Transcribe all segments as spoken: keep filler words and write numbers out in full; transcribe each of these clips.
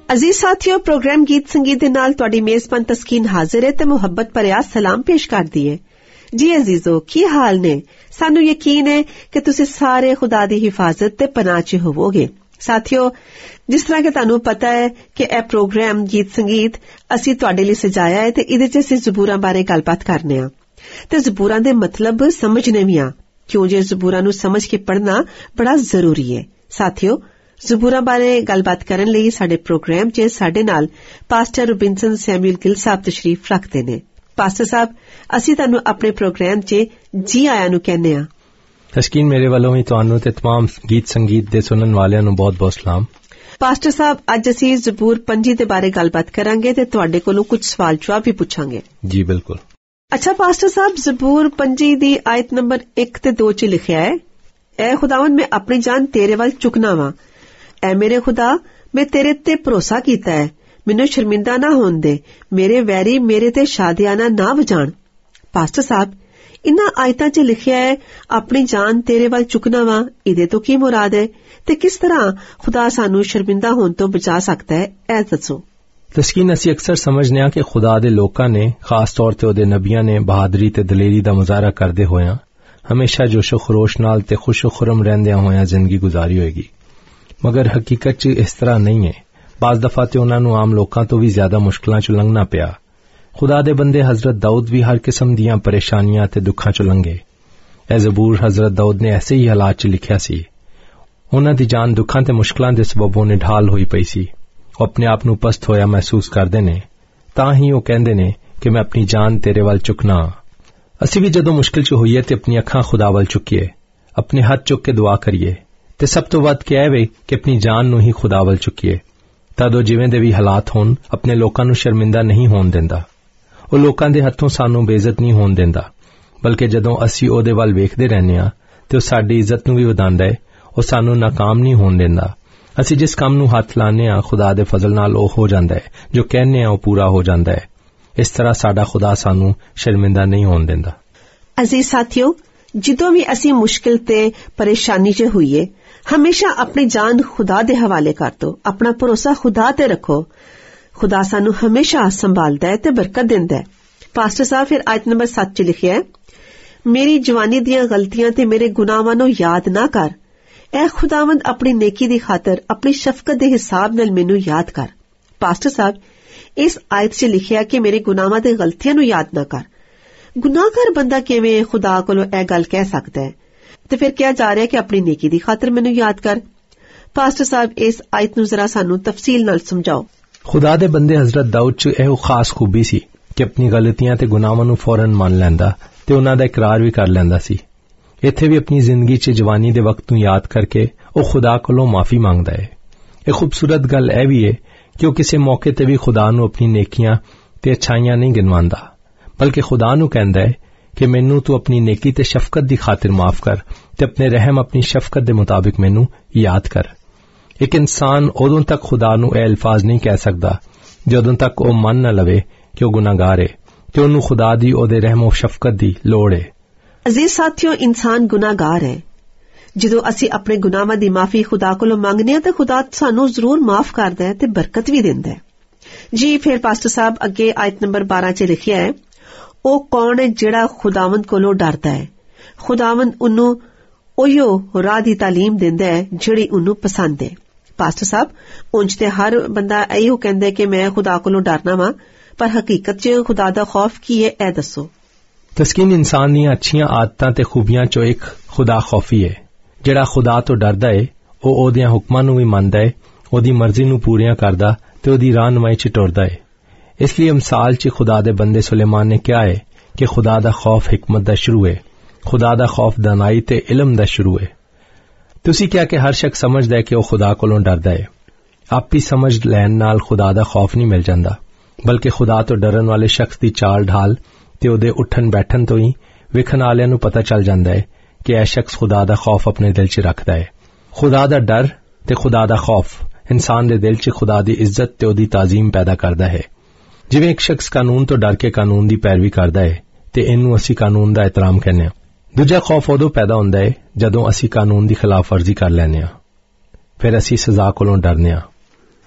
ਅਜ਼ੀਜ਼ ਸਾਥੀਓ, ਪ੍ਰੋਗਰਾਮ ਗੀਤ ਸੰਗੀਤ ਦੇ ਨਾਲ ਤੁਹਾਡੀ ਮੇਜ਼ਬਾਨ ਤਸਕੀਨ ਹਾਜ਼ਰ ਹੈ ਤੇ ਮੁਹੱਬਤ ਭਰਿਆ ਸਲਾਮ ਪੇਸ਼ ਕਰਦੀ ਹੈ। ਜੀ ਅਜ਼ੀਜ਼ੋ, ਕੀ ਹਾਲ ਨੇ? ਸਾਨੂੰ ਯਕੀਨ ਹੈ ਕਿ ਤੁਸੀਂ ਸਾਰੇ ਖੁਦਾ ਦੀ ਹਿਫਾਜ਼ਤ ਤੇ ਪਨਾਹ 'ਚ ਹੋਵੋਗੇ। ਸਾਥੀਓ, ਜਿਸ ਤਰ੍ਹਾਂ ਕਿ ਤੁਹਾਨੂੰ ਪਤਾ ਹੈ ਕਿ ਇਹ ਪ੍ਰੋਗਰਾਮ ਗੀਤ ਸੰਗੀਤ ਅਸੀਂ ਤੁਹਾਡੇ ਲਈ ਸਜਾਇਆ ਹੈ ਤੇ ਇਹਦੇ 'ਚ ਅਸੀਂ ਜ਼ਬੂਰਾਂ ਬਾਰੇ ਗੱਲਬਾਤ ਕਰਨੇ ਆ ਤੇ ਜ਼ਬੂਰਾਂ ਦੇ ਮਤਲਬ ਸਮਝਣੇ ਵੀ ਆ, ਕਿਉਂ ਜੇ ਜ਼ਬੂਰਾਂ ਨੂੰ ਸਮਝ ਕੇ ਪੜ੍ਹਨਾ ਬੜਾ ਜ਼ਰੂਰੀ ਹੈ। ਸਾਥੀਓ, ਜ਼ਬੂਰਾਂ ਬਾਰੇ ਗੱਲਬਾਤ ਕਰਨ ਲਈ ਸਾਡੇ ਪ੍ਰੋਗਰਾਮ 'ਚ ਸਾਡੇ ਨਾਲ pastor Robinson Samuel Gill Sahib ਤਸ਼ਰੀਫ ਰੱਖਦੇ ਨੇ। ਪਾਸਟਰ ਸਾਹਿਬ, ਅਸੀਂ ਤੁਹਾਨੂੰ ਆਪਣੇ ਪ੍ਰੋਗਰਾਮ 'ਚ ਜੀ ਆਇਆਂ ਨੂੰ ਕਹਿੰਦੇ ਆ। ਤਸਕੀਨ, ਮੇਰੇ ਵੱਲੋਂ ਵੀ ਤੁਹਾਨੂੰ ਤੇ तमाम ਗੀਤ ਸੰਗੀਤ ਦੇ ਸੁਣਨ ਵਾਲਿਆਂ ਨੂੰ ਬਹੁਤ-ਬਹੁਤ ਸਲਾਮ। ਪਾਸਟਰ ਸਾਹਿਬ, ਅੱਜ ਅਸੀਂ ਜ਼ਬੂਰ ਪੰਜੀ ਦੇ ਬਾਰੇ ਗੱਲਬਾਤ ਕਰਾਂਗੇ ਤੇ ਤੁਹਾਡੇ ਕੋਲੋਂ ਕੁਝ ਸਵਾਲ ਜਵਾਬ ਵੀ ਪੁੱਛਾਂਗੇ। ਜੀ ਬਿਲਕੁਲ। ਅੱਛਾ ਪਾਸਟਰ ਸਾਹਿਬ, ਜ਼ਬੂਰ ਪੰਜੀ ਦੀ ਆਇਤ ਨੰਬਰ ਇੱਕ ਤੇ ਦੋ 'ਚ ਲਿਖਿਆ ਹੈ, ਐ ਖੁਦਾਵੰਦ, ਮੈਂ ਆਪਣੀ ਜਾਨ ਤੇਰੇ ਵੱਲ ਚੁੱਕਣਾ ਵਾ। ਐ ਮੇਰੇ ਖੁਦਾ, ਮੈਂ ਤੇਰੇ ਤੇ ਭਰੋਸਾ ਕੀਤਾ ਹੈ, ਮੈਨੂੰ ਸ਼ਰਮਿੰਦਾ ਨਾ ਹੋਣ ਦੇ, ਮੇਰੇ ਵੈਰੀ ਮੇਰੇ ਤੇ ਸ਼ਾਦਿਆਨਾ ਨਾ ਵਜਾਣ। ਪਾਸਟਰ ਸਾਹਿਬ, ਇਨ੍ਹਾਂ ਆਇਤਾਂ 'ਚ ਲਿਖਿਆ ਹੈ ਆਪਣੀ ਜਾਨ ਤੇਰੇ ਵੱਲ ਚੁੱਕਣਾ ਵਾ, ਇਹਦੇ ਤੋਂ ਕੀ ਮੁਰਾਦ ਹੈ ਤੇ ਕਿਸ ਤਰ੍ਹਾਂ ਖੁਦਾ ਸਾਨੂੰ ਸ਼ਰਮਿੰਦਾ ਹੋਣ ਤੋਂ ਬਚਾ ਸਕਦਾ ਹੈ, ਇਹ ਦੱਸੋ। ਤਸਕੀਨ, ਅਸੀਂ ਅਕਸਰ ਸਮਝਦੇ ਹਾਂ ਕਿ ਖੁਦਾ ਦੇ ਲੋਕਾਂ ਨੇ, ਖਾਸ ਤੌਰ ਤੇ ਉਹਦੇ ਨਬੀਆਂ ਨੇ ਬਹਾਦਰੀ ਤੇ ਦਲੇਰੀ ਦਾ ਮੁਜ਼ਾਹਰਾ ਕਰਦੇ ਹੋਇਆਂ ਹਮੇਸ਼ਾ ਜੋਸ਼ੋ ਖਰੋਸ਼ ਨਾਲ ਤੇ ਖੁਸ਼ੋ ਖੁਰਮ ਰਹਿੰਦਿਆਂ ਹੋਇਆਂ ਜ਼ਿੰਦਗੀ ਗੁਜ਼ਾਰੀ ਹੋਏਗੀ, ਮਗਰ ਹਕੀਕਤ 'ਚ ਇਸ ਤਰ੍ਹਾਂ ਨਹੀਂ ਹੈ। ਬਾਜ਼ ਦਫਾ ਤੇ ਉਹਨਾਂ ਨੂੰ ਆਮ ਲੋਕਾਂ ਤੋਂ ਵੀ ਜ਼ਿਆਦਾ ਮੁਸ਼ਕਲਾਂ 'ਚੋਂ ਲੰਘਣਾ ਪਿਆ। ਖੁਦਾ ਦੇ ਬੰਦੇ ਹਜ਼ਰਤ ਦਾਊਦ ਵੀ ਹਰ ਕਿਸਮ ਦੀਆਂ ਪਰੇਸ਼ਾਨੀਆਂ ਤੇ ਦੁੱਖਾਂ 'ਚੋਂ ਲੰਘੇ। ਇਹ ਜ਼ਬੂਰ ਹਜ਼ਰਤ ਦਾਊਦ ਨੇ ਐਸੇ ਹੀ ਹਾਲਾਤ 'ਚ ਲਿਖਿਆ ਸੀ। ਉਹਨਾਂ ਦੀ ਜਾਨ ਦੁੱਖਾਂ ਤੇ ਮੁਸ਼ਕਲਾਂ ਦੇ ਸਬਬੋਂ ਨਿਢਾਲ ਹੋਈ ਪਈ ਸੀ। ਉਹ ਆਪਣੇ ਆਪ ਨੂੰ ਪਸਤ ਹੋਇਆ ਮਹਿਸੂਸ ਕਰਦੇ ਨੇ, ਤਾਂ ਹੀ ਉਹ ਕਹਿੰਦੇ ਨੇ ਕਿ ਮੈਂ ਆਪਣੀ ਜਾਨ ਤੇਰੇ ਵੱਲ ਚੁੱਕਣਾ। ਅਸੀਂ ਵੀ ਜਦੋਂ ਮੁਸ਼ਕਿਲ 'ਚ ਹੋਈਏ ਤੇ ਆਪਣੀ ਅੱਖਾਂ ਖੁਦਾ ਵੱਲ ਚੁੱਕੀਏ, ਆਪਣੇ ਹੱਥ ਚੁੱਕ ਕੇ ਦੁਆ ਕਰੀਏ ਤੇ ਸਭ ਤੋਂ ਵੱਧ ਕਿਹਾ ਵੇ ਕਿ ਆਪਣੀ ਜਾਨ ਨੂੰ ਹੀ ਖੁਦਾ ਵੱਲ ਚੁੱਕੀਏ। ਤਦ ਉਹ ਜਿਵੇਂ ਦੇ ਵੀ ਹਾਲਾਤ ਹੋਣ ਆਪਣੇ ਲੋਕਾਂ ਨੂੰ ਸ਼ਰਮਿੰਦਾ ਨਹੀਂ ਹੋਣ ਦਿੰਦਾ। ਉਹ ਲੋਕਾਂ ਦੇ ਹੱਥੋਂ ਸਾਨੂੰ ਬੇਇੱਜ਼ਤ ਨਹੀਂ ਹੋਣ ਦਿੰਦਾ, ਬਲਕਿ ਜਦੋਂ ਅਸੀਂ ਉਹਦੇ ਵੱਲ ਵੇਖਦੇ ਰਹਿੰਦੇ ਹਾਂ ਤੇ ਉਹ ਸਾਡੀ ਇੱਜ਼ਤ ਨੂੰ ਵੀ ਵਧਾਉਂਦਾ ਹੈ। ਉਹ ਸਾਨੂੰ ਨਾਕਾਮ ਨਹੀਂ ਹੋਣ ਦਿੰਦਾ। ਅਸੀਂ ਜਿਸ ਕੰਮ ਨੂੰ ਹੱਥ ਲਾਉਂਦੇ ਹਾਂ ਖੁਦਾ ਦੇ ਫਜ਼ਲ ਨਾਲ ਉਹ ਹੋ ਜਾਂਦਾ ਹੈ, ਜੋ ਕਹਿੰਦੇ ਹਾਂ ਉਹ ਪੂਰਾ ਹੋ ਜਾਂਦਾ ਹੈ। ਇਸ ਤਰ੍ਹਾਂ ਸਾਡਾ ਖੁਦਾ ਸਾਨੂੰ ਸ਼ਰਮਿੰਦਾ ਨਹੀਂ ਹੋਣ ਦਿੰਦਾ। ਅਜ਼ੀਜ਼ ਸਾਥੀਓ, ਜਦੋਂ ਵੀ ਅਸੀਂ ਮੁਸ਼ਕਿਲ ਤੇ ਪਰੇਸ਼ਾਨੀ 'ਚ ਹੋਈਏ, ਹਮੇਸ਼ਾ ਆਪਣੀ ਜਾਨ ਖੁਦਾ ਦੇ ਹਵਾਲੇ ਕਰ ਦੋ, ਆਪਣਾ ਭਰੋਸਾ ਖੁਦਾ ਤੇ ਰੱਖੋ। ਖੁਦਾ ਸਾਨੂੰ ਹਮੇਸ਼ਾ ਸੰਭਾਲਦਾ ਹੈ ਤੇ ਬਰਕਤ ਦਿੰਦਾ ਹੈ। ਪਾਸਟਰ ਸਾਹਿਬ, ਫਿਰ ਆਇਤ ਨੰਬਰ ਸੱਤ 'ਚ ਲਿਖਿਆ ਹੈ, ਮੇਰੀ ਜਵਾਨੀ ਦੀਆਂ ਗਲਤੀਆਂ ਤੇ ਮੇਰੇ ਗੁਨਾਹਾਂ ਨੂੰ ਯਾਦ ਨਾ ਕਰ। ਐ ਖੁਦਾਵੰਦ, ਆਪਣੀ ਨੇਕੀ ਦੀ ਖਾਤਰ ਆਪਣੀ ਸ਼ਫਕਤ ਦੇ ਹਿਸਾਬ ਨਾਲ ਮੈਨੂੰ ਯਾਦ ਕਰ। ਪਾਸਟਰ ਸਾਹਿਬ, ਇਸ ਆਇਤ 'ਚ ਲਿਖਿਆ ਕਿ ਮੇਰੇ ਗੁਨਾਹਾਂ ਤੇ ਗਲਤੀਆਂ ਨੂੰ ਯਾਦ ਨਾ ਕਰ। ਗੁਨਾਹਗਾਰ ਬੰਦਾ ਕਿਵੇਂ ਖੁਦਾ ਕੋਲੋਂ ਇਹ ਗੱਲ ਕਹਿ ਸਕਦਾ ਹੈ? ਤੇ ਫਿਰ ਕਿਹਾ ਜਾ ਰਿਹਾ ਕਿ ਆਪਣੀ ਨੇਕੀ ਦੀ ਖਾਤਰ ਮੈਨੂੰ ਯਾਦ ਕਰ। ਪਾਸਟਰ ਸਾਹਿਬ, ਇਸ ਆਇਤ ਨੂੰ ਜ਼ਰਾ ਸਾਨੂੰ ਤਫਸੀਲ ਨਾਲ ਸਮਝਾਓ। ਖੁਦਾ ਦੇ ਬੰਦੇ ਹਜ਼ਰਤ ਦਾਊਦ 'ਚ ਇਹੋ ਖਾਸ ਖੂਬੀ ਸੀ ਕਿ ਆਪਣੀ ਗਲਤੀਆਂ ਤੇ ਗੁਨਾਹਾਂ ਨੂੰ ਫੌਰਨ ਮੰਨ ਲੈਂਦਾ ਤੇ ਉਹਨਾਂ ਦਾ ਇਕਰਾਰ ਵੀ ਕਰ ਲੈਂਦਾ ਸੀ। ਇੱਥੇ ਵੀ ਆਪਣੀ ਜ਼ਿੰਦਗੀ 'ਚ ਜਵਾਨੀ ਦੇ ਵਕਤ ਨੂੰ ਯਾਦ ਕਰਕੇ ਉਹ ਖੁਦਾ ਕੋਲੋਂ ਮਾਫੀ ਮੰਗਦਾ ਹੈ। ਇਹ ਖੂਬਸੂਰਤ ਗੱਲ ਇਹ ਵੀ ਹੈ ਕਿ ਉਹ ਕਿਸੇ ਮੌਕੇ ਤੇ ਵੀ ਖੁਦਾ ਨੂੰ ਆਪਣੀ ਨੇਕੀਆਂ ਤੇ ਅੱਛਾਈਆਂ ਨਹੀਂ ਗਿਣਵਾਉਂਦਾ, ਬਲਕਿ ਖੁਦਾ ਨੂੰ ਕਹਿੰਦਾ ਹੈ ਕਿ ਮੈਨੂੰ ਤੂੰ ਆਪਣੀ ਨੇਕੀ ਤੇ ਸ਼ਫਕਤ ਦੀ ਖਾਤਰ ਮਾਫ ਕਰ ਤੇ ਆਪਣੇ ਰਹਿਮ ਆਪਣੀ ਸ਼ਫਕਤ ਦੇ ਮੁਤਾਬਿਕ ਮੈਨੂੰ ਯਾਦ ਕਰ। ਇੱਕ ਇਨਸਾਨ ਉਦੋਂ ਤੱਕ ਖੁਦਾ ਨੂੰ ਇਹ ਅਲਫਾਜ਼ ਨਹੀਂ ਕਹਿ ਸਕਦਾ ਜਦੋਂ ਤੱਕ ਉਹ ਮੰਨ ਨਾ ਲਵੇ ਕਿ ਉਹ ਗੁਨਾਹਗਾਰ ਹੈ ਤੇ ਉਹਨੂੰ ਖੁਦਾ ਦੀ ਉਹਦੇ ਰਹਿਮ ਔਰ ਸ਼ਫਕਤ ਦੀ ਲੋੜ ਹੈ। ਅਜ਼ੀਜ਼ ਸਾਥੀਓ, ਇਨਸਾਨ ਗੁਨਾਹਗਾਰ ਹੈ। ਜਦੋਂ ਅਸੀਂ ਆਪਣੇ ਗੁਨਾਹਾਂ ਦੀ ਮਾਫੀ ਖੁਦਾ ਕੋਲੋਂ ਮੰਗਦੇ ਹਾਂ ਤਾਂ ਖੁਦਾ ਸਾਨੂੰ ਜ਼ਰੂਰ ਮਾਫ ਕਰਦਾ ਹੈ ਤੇ ਬਰਕਤ ਵੀ ਦਿੰਦਾ ਹੈ। ਜੀ ਫਿਰ ਪਾਸਟਰ ਸਾਹਿਬ, ਅੱਗੇ ਆਇਤ ਨੰਬਰ ਬਾਰਾਂ 'ਚ ਲਿਖਿਆ ਹੈ, ਉਹ ਕੌਣ ਹੈ ਜਿਹੜਾ ਖੁਦਾਵੰਦ ਕੋਲੋਂ ਡਰਦਾ ਹੈ? ਖੁਦਾਵੰਦ ਉਹਨੂੰ ਉਹੀਓ ਰਾਹ ਦੀ ਤਾਲੀਮ ਦਿੰਦਾ ਹੈ ਜਿਹੜੀ ਉਹਨੂੰ ਪਸੰਦ ਹੈ। ਪਾਸਟਰ ਸਾਹਿਬ, ਉਂਝ ਤੇ ਹਰ ਬੰਦਾ ਇਹੋ ਕਹਿੰਦਾ ਕਿ ਮੈਂ ਖੁਦਾ ਕੋਲੋਂ ਡਰਨਾ ਵਾਂ, ਪਰ ਹਕੀਕਤ 'ਚ ਖੁਦਾ ਦਾ ਖੌਫ ਕੀ ਹੈ, ਇਹ ਦੱਸੋ। ਤਸਕੀਨ, ਇਨਸਾਨ ਦੀਆਂ ਅੱਛੀਆਂ ਆਦਤਾਂ ਤੇ ਖੂਬੀਆਂ 'ਚੋਂ ਇੱਕ ਖੁਦਾ ਖੌਫੀ ਹੈ। ਜਿਹੜਾ ਖੁਦਾ ਤੋਂ ਡਰਦਾ ਹੈ ਉਹ ਉਹਦੀਆਂ ਹੁਕਮਾਂ ਨੂੰ ਵੀ ਮੰਨਦਾ ਹੈ, ਉਹਦੀ ਮਰਜ਼ੀ ਨੂੰ ਪੂਰੀਆਂ ਕਰਦਾ ਤੇ ਉਹਦੀ ਰਾਹਨੁਮਾਈ 'ਚ ਟੁਰਦਾ ਹੈ। ਇਸ ਲਈ ਅਮਸਾਲ 'ਚ ਖੁਦਾ ਦੇ ਬੰਦੇ ਸੁਲੇਮਾਨ ਨੇ ਕਿਹਾ ਹੈ ਕਿ ਖੁਦਾ ਦਾ ਖੌਫ ਹਕਮਤ ਦਾ ਸ਼ੁਰੂ ਹੈ, ਖੁਦਾ ਦਾ ਖੌਫ ਦਾਨਾਈ ਤੇ ਇਲਮ ਦਾ ਸ਼ੁਰੂ ਹੈ। ਤੁਸੀਂ ਕਿਹਾ ਕਿ ਹਰ ਸ਼ਖਸ ਸਮਝਦਾ ਹੈ ਕਿ ਉਹ ਖੁਦਾ ਕੋਲੋਂ ਡਰਦਾ ਹੈ। ਆਪੀ ਸਮਝ ਲੈਣ ਨਾਲ ਖੁਦਾ ਦਾ ਖੌਫ ਨਹੀਂ ਮਿਲ ਜਾਂਦਾ, ਬਲਕਿ ਖੁਦਾ ਤੋਂ ਡਰਨ ਵਾਲੇ ਸ਼ਖਸ ਦੀ ਚਾਲ ਢਾਲ ਤੇ ਉਹਦੇ ਉੱਠਣ ਬੈਠਣ ਤੋਂ ਹੀ ਵੇਖਣ ਵਾਲਿਆਂ ਨੂੰ ਪਤਾ ਚੱਲ ਜਾਂਦਾ ਹੈ ਕਿ ਇਹ ਸ਼ਖਸ ਖੁਦਾ ਦਾ ਖੌਫ ਆਪਣੇ ਦਿਲ 'ਚ ਰੱਖਦਾ ਹੈ। ਖੁਦਾ ਦਾ ਡਰ ਤੇ ਖੁਦਾ ਦਾ ਖੌਫ ਇਨਸਾਨ ਦੇ ਦਿਲ 'ਚ ਖੁਦਾ ਦੀ ਇੱਜ਼ਤ ਤੇ ਉਹਦੀ ਤਾਜ਼ੀਮ ਪੈਦਾ ਕਰਦਾ ਹੈ। ਜਿਵੇਂ ਇੱਕ ਸ਼ਖਸ ਕਾਨੂੰਨ ਤੋਂ ਡਰ ਕੇ ਕਾਨੂੰਨ ਦੀ ਪੈਰਵੀ ਕਰਦਾ ਹੈ ਤੇ ਇਹਨੂੰ ਅਸੀਂ ਕਾਨੂੰਨ ਦਾ ਇਤਰਾਮ ਕਹਿੰਦੇ ਹਾਂ। ਦੂਜਾ ਖੌਫ ਉਦੋਂ ਪੈਦਾ ਹੁੰਦਾ ਹੈ ਜਦੋਂ ਅਸੀਂ ਕਾਨੂੰਨ ਦੀ ਖਿਲਾਫ ਵਰਜ਼ੀ ਕਰ ਲੈਂਦੇ ਹਾਂ, ਫਿਰ ਅਸੀਂ ਸਜ਼ਾ ਕੋਲੋਂ ਡਰਦੇ ਹਾਂ।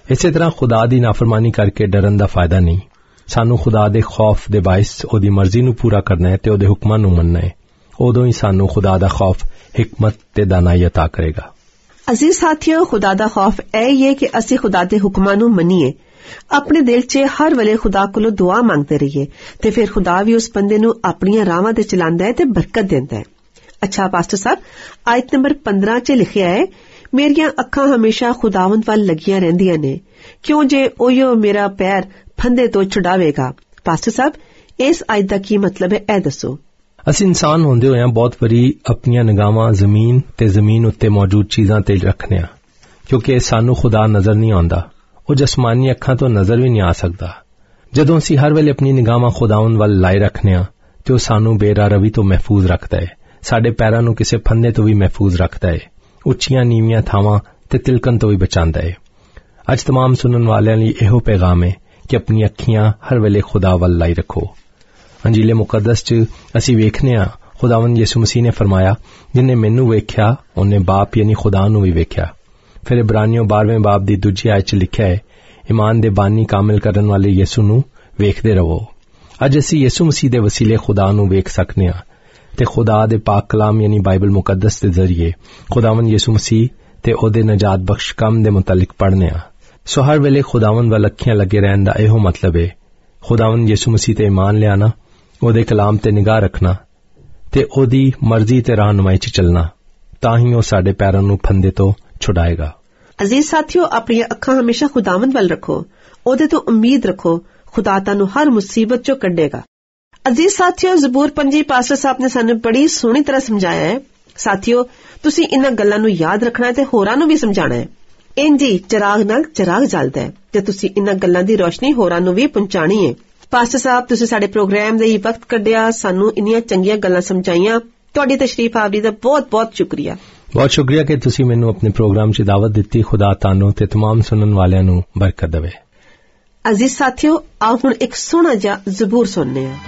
ਇਸੇ ਤਰ੍ਹਾਂ ਖੁਦਾ ਦੀ ਨਾਫਰਮਾਨੀ ਕਰਕੇ ਡਰਨ ਦਾ ਫਾਇਦਾ ਨਹੀਂ। ਸਾਨੂੰ ਖੁਦਾ ਦੇ ਖੌਫ ਦੇ ਬਾਇਸ ਉਹਦੀ ਮਰਜ਼ੀ ਨੂੰ ਪੂਰਾ ਕਰਨਾ ਹੈ ਤੇ ਉਹਦੇ ਹੁਕਮਾਂ ਨੂੰ ਮੰਨਣਾ ਹੈ। ਉਦੋਂ ਹੀ ਸਾਨੂੰ ਖੁਦਾ ਦਾ ਖੌਫ हिकमत ते दानाई अता करेगा। अजीज साथियों, खुदा दा खौफ ऐ ही है कि असी खुदा दे हुक्मां नूं मन्नीए, अपने दिल च हर वेले खुदा कोलों दुआ मंगते रहिए ते फिर खुदा भी उस बंदे नूं अपनियां राहां ते चलांदा है ते बरकत दिंदा है। अच्छा पास्टर साहब, आयत नंबर पंद्रह च लिखिया है, मेरियां अखां हमेशा खुदावंद वल लगियां रहिंदियां ने, क्यों जे ओयो मेरा पैर फंदे तो छुड़ावेगा। पास्टर साहब, इस आयत दा की मतलब है, ऐ दसो। ਅਸੀਂ ਇਨਸਾਨ ਹੁੰਦੇ ਹੋਇਆਂ ਬਹੁਤ ਵਾਰੀ ਆਪਣੀਆਂ ਨਿਗਾਹਾਂ ਜ਼ਮੀਨ ਤੇ ਜ਼ਮੀਨ ਉੱਤੇ ਮੌਜੂਦ ਚੀਜ਼ਾਂ ਤੇ ਰੱਖਨੇ ਆ, ਕਿਉਂਕਿ ਸਾਨੂੰ ਖੁਦਾ ਨਜ਼ਰ ਨਹੀਂ ਆਉਂਦਾ। ਉਹ ਜਸਮਾਨੀ ਅੱਖਾਂ ਤੋਂ ਨਜ਼ਰ ਵੀ ਨਹੀਂ ਆ ਸਕਦਾ। ਜਦੋਂ ਅਸੀਂ ਹਰ ਵੇਲੇ ਆਪਣੀ ਨਿਗਾਹਾਂ ਖੁਦਾਵੰਦ ਵੱਲ ਲਾਏ ਰੱਖਨੇ ਆ ਤੇ ਉਹ ਸਾਨੂੰ ਬੇਰਾਰਵੀ ਤੋਂ ਮਹਿਫੂਜ਼ ਰੱਖਦਾ ਹੈ, ਸਾਡੇ ਪੈਰਾਂ ਨੂੰ ਕਿਸੇ ਫੰਦੇ ਤੋਂ ਵੀ ਮਹਿਫੂਜ਼ ਰੱਖਦਾ ਹੈ, ਉੱਚੀਆਂ ਨੀਵੀਆਂ ਥਾਵਾਂ ਤੇ ਤਿਲਕਣ ਤੋਂ ਵੀ ਬਚਾਉਂਦਾ ਹੈ। ਅੱਜ तमाम ਸੁਣਨ ਵਾਲਿਆਂ ਲਈ ਇਹੋ ਪੈਗਾਮ ਹੈ ਕਿ ਆਪਣੀ ਅੱਖੀਆਂ ਹਰ ਵੇਲੇ ਖੁਦਾ ਵੱਲ ਲਾਈ ਰੱਖੋ। ਅੰਜੀਲੇ ਮੁਕੱਦਸ ਚ ਅਸੀਂ ਵੇਖਨੇ ਆ ਖੁਦਾਵੰਦ ਯਿਸੂ ਮਸੀਹ ਨੇ ਫਰਮਾਇਆ, ਜਿਨੇ ਮੈਨੂੰ ਵੇਖਿਆ ਉਹਨੇ ਬਾਪ ਯਾਨੀ ਖੁਦਾ ਨੂੰ ਵੀ ਵੇਖਿਆ। ਫਿਰ ਇਬਰਾਨੀਓ ਬਾਰ੍ਹਵੇਂ ਬਾਬ ਦੀ ਦੂਜੀ ਆਇਤ ਚ ਲਿਖਿਆ ਹੈ, ਈਮਾਨ ਦੇ ਬਾਨੀ ਕਾਮਿਲ ਕਰਨ ਵਾਲੇ ਯਿਸੂ ਨੂੰ ਵੇਖਦੇ ਰਹੋ। ਅੱਜ ਅਸੀਂ ਯਿਸੂ ਮਸੀਹ ਦੇ ਵਸੀਲੇ ਖੁਦਾ ਨੂੰ ਵੇਖ ਸਕਨੇ ਆ ਤੇ ਖੁਦਾ ਦੇ ਪਾਕ ਕਲਾਮ ਯਾਨੀ ਬਾਈਬਲ ਮੁਕੱਦਸ ਦੇ ਜ਼ਰੀਏ ਖੁਦਾਵੰਦ ਯਿਸੂ ਮਸੀਹ ਤੇ ਉਹਦੇ ਨਜਾਤ ਬਖਸ਼ ਕੰਮ ਦੇ ਮੁਤਲਕ ਪੜ੍ਹਨੇ ਆ। ਸੋ ਹਰ ਵੇਲੇ ਖੁਦਾਵੰਦ ਵੱਲ ਅੱਖੀਆਂ ਲੱਗੇ ਰਹਿਣ ਦਾ ਇਹੋ ਮਤਲਬ ਹੈ, ਖੁਦਾਵੰਦ ਯਿਸੂ ਮਸੀਹ ਤੇ ਈਮਾਨ ਲਿਆਣਾ, ਉਹਦੇ ਕਲਾਮ ਤੇ ਨਿਗਾਹ ਰੱਖਣਾ ਤੇ ਉਹਦੀ ਮਰਜ਼ੀ ਤੇ ਰਹਿਨੁਮਾਈ ਚ ਚੱਲਣਾ, ਤਾਂ ਹੀ ਉਹ ਸਾਡੇ ਪੈਰਾਂ ਨੂੰ ਫੰਦੇ ਤੋਂ ਛੁਡਾਏਗਾ। ਅਜ਼ੀਜ਼ ਸਾਥੀਓ, ਆਪਣੀਆਂ ਅੱਖਾਂ ਹਮੇਸ਼ਾ ਖੁਦਾਵੰਦ ਵੱਲ ਰੱਖੋ, ਉਹਦੇ ਤੋਂ ਉਮੀਦ ਰੱਖੋ, ਖੁਦਾ ਤੁਹਾਨੂੰ ਹਰ ਮੁਸੀਬਤ ਚੋਂ ਕੱਢੇਗਾ। ਅਜ਼ੀਜ਼ ਸਾਥੀਓ, ਜ਼ਬੂਰ ਪੰਜੀ ਪਾਸਟਰ ਸਾਹਿਬ ਨੇ ਸਾਨੂੰ ਬੜੀ ਸੋਹਣੀ ਤਰ੍ਹਾਂ ਸਮਝਾਇਆ ਹੈ। ਸਾਥੀਓ, ਤੁਸੀਂ ਇਹਨਾਂ ਗੱਲਾਂ ਨੂੰ ਯਾਦ ਰੱਖਣਾ ਤੇ ਹੋਰਾਂ ਨੂੰ ਵੀ ਸਮਝਾਉਣਾ ਹੈ। ਇੰਜੀ ਚਿਰਾਗ ਨਾਲ ਚਿਰਾਗ ਜਲਦਾ ਹੈ ਤੇ ਤੁਸੀਂ ਇਹਨਾਂ ਗੱਲਾਂ ਦੀ ਰੋਸ਼ਨੀ ਹੋਰਾਂ ਨੂੰ ਵੀ ਪਹੁੰਚਾਣੀ ਹੈ। ਪਾਸਟਰ ਸਾਹਿਬ, ਤੁਸੀਂ ਸਾਡੇ ਪ੍ਰੋਗਰਾਮ ਦੇ ਵਕਤ ਕੱਢਿਆ, ਸਾਨੂੰ ਇੰਨੀਆਂ ਚੰਗੀਆਂ ਗੱਲਾਂ ਸਮਝਾਈਆਂ, ਤੁਹਾਡੀ ਤਸ਼ਰੀਫ ਆਵਰੀ ਦਾ ਬਹੁਤ ਬਹੁਤ ਸ਼ੁਕਰੀਆ। ਬਹੁਤ ਸ਼ੁਕਰੀਆ ਕਿ ਤੁਸੀਂ ਮੈਨੂੰ ਆਪਣੇ ਪ੍ਰੋਗਰਾਮ 'ਚ ਦਾਵਤ ਦਿੱਤੀ। ਖੁਦਾ ਤੁਹਾਨੂੰ ਤੇ तमाम ਸੁਣਨ ਵਾਲਿਆਂ ਨੂੰ ਬਰਕਤ ਦੇਵੇ। ਅਜ਼ੀਜ਼ ਸਾਥੀਓ, ਆਓ ਹੁਣ ਇੱਕ ਸੋਹਣਾ ਜਿਹਾ ਜ਼ਬੂਰ ਸੁਣਨੇ ਆ।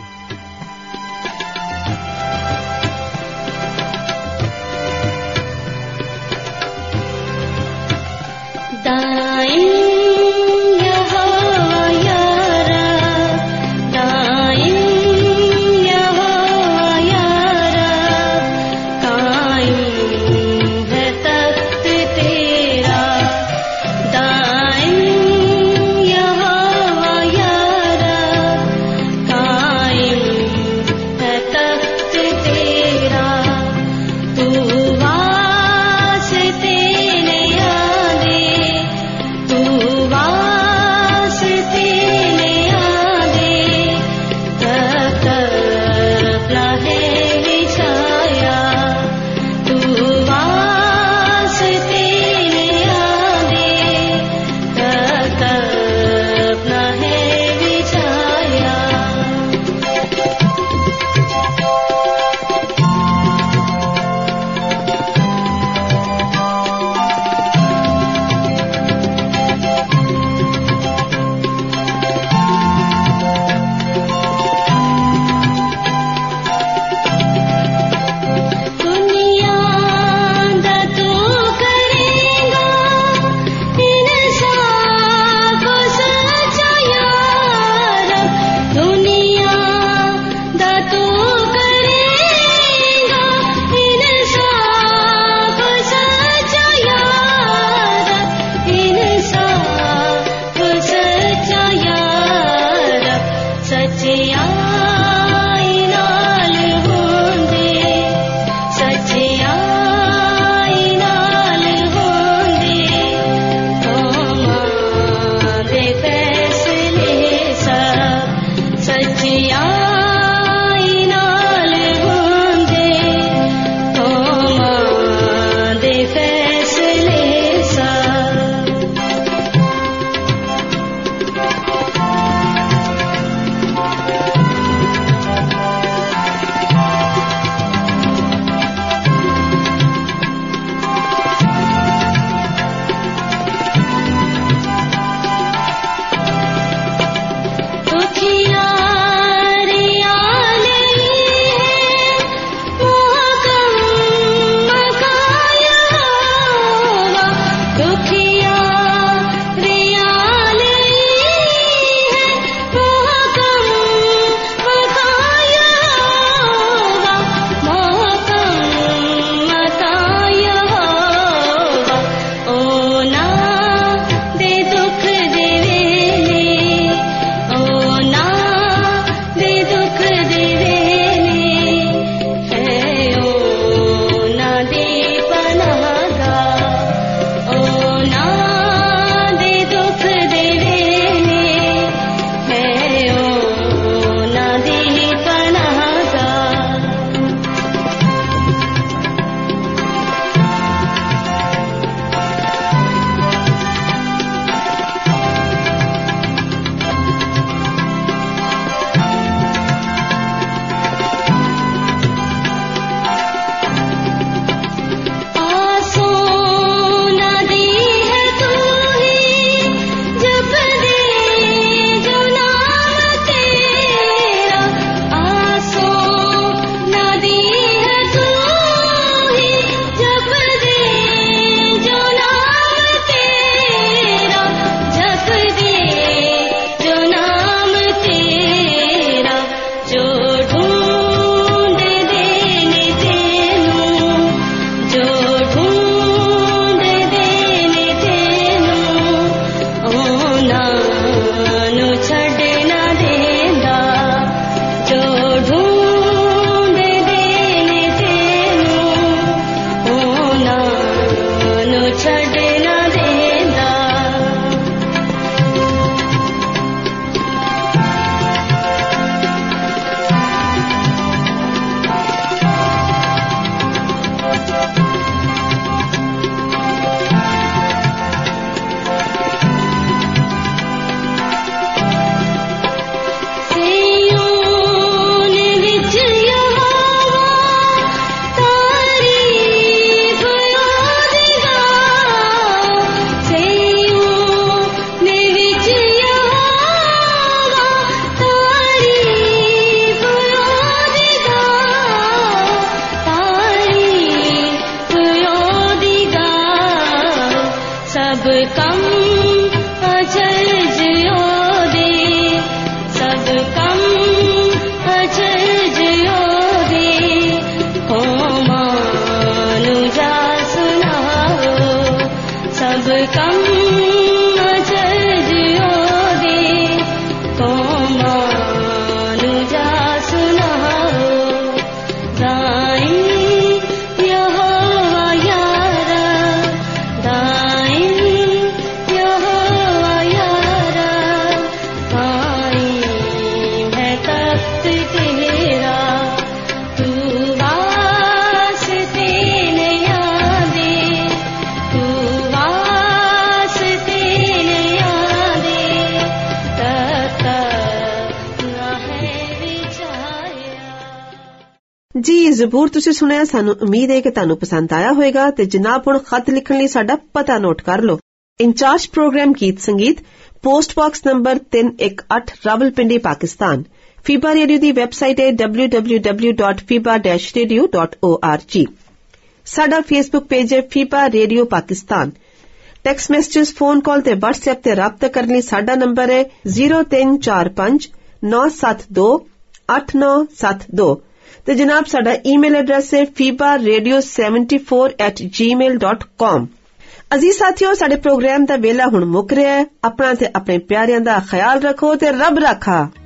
कायम ਜੀ ਜ਼ਬੂਰ ਤੁਸੀਂ ਸੁਣਿਆ, ਸਾਨੂੰ ਉਮੀਦ ਹੈ ਕਿ ਤੁਹਾਨੂੰ ਪਸੰਦ ਆਇਆ ਹੋਵੇਗਾ। ਤੇ ਜਨਾਬ ਹੁਣ ਖਤ ਲਿਖਣ ਲਈ ਸਾਡਾ ਪਤਾ ਨੋਟ ਕਰ ਲਓ। ਇੰਚਾਰਜ ਪ੍ਰੋਗਰਾਮ ਗੀਤ ਸੰਗੀਤ, ਪੋਸਟ ਬਾਕਸ ਨੰਬਰ ਤਿੰਨ ਇੱਕ ਅੱਠ, ਰਾਵਲਪਿੰਡੀ, ਪਾਕਿਸਤਾਨ। ਫੀਬਾ ਰੇਡੀਓ ਦੀ ਵੈਬਸਾਈਟ ਹੈ W W W dot FEBA radio dot O R G. ਸਾਡਾ ਫੇਸਬੁੱਕ ਪੇਜ ਹੈ FEBA radio Pakistan. Text messages, phone call ਤੇ WhatsApp ਤੇ ਰਾਬਤਾ ਕਰਨ ਲਈ ਸਾਡਾ ਨੰਬਰ ਹੈ ਜ਼ੀਰੋ ਤਿੰਨ ਚਾਰ ਪੰਜ ਨੌ ਸੱਤ ਦੋ ਅੱਠ ਨੌ ਸੱਤ ਦੋ। ਤੇ ਜਨਾਬ ਸਾਡਾ ਈਮੇਲ ਐਡਰੈਸ ਹੈ FEBA radio seventy four at Gmail dot com. ਅਜ਼ੀਜ਼ ਸਾਥੀਓ, ਸਾਡੇ ਪ੍ਰੋਗਰਾਮ ਦਾ ਵੇਲਾ ਹੁਣ ਮੁੱਕ ਰਿਹਾ ਹੈ। ਆਪਣਾ ਤੇ ਆਪਣੇ ਪਿਆਰਿਆਂ ਦਾ ਖਿਆਲ ਰੱਖੋ ਤੇ ਰੱਬ ਰਾਖਾ।